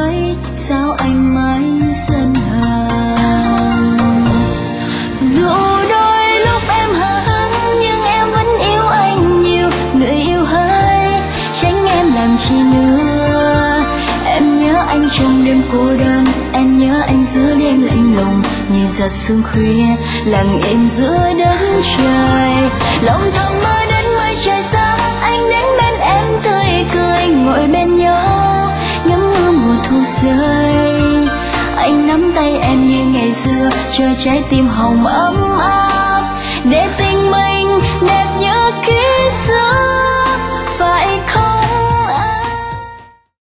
ấy, sao anh mãi giận hờn? Dù đôi lúc em hờ hững nhưng em vẫn yêu anh nhiều. Người yêu hỡi, tránh em làm chi nữa. Em nhớ anh trong đêm cô đơn, em nhớ anh giữa đêm lạnh lùng như giọt sương khuya lặng im giữa đất trời. Lòng thầm mơ đến mới trời sáng, anh đến bên em tươi cười ngồi bên nhau ngắm mưa mùa thu rơi. Anh nắm tay em như ngày xưa cho trái tim hồng ấm áp để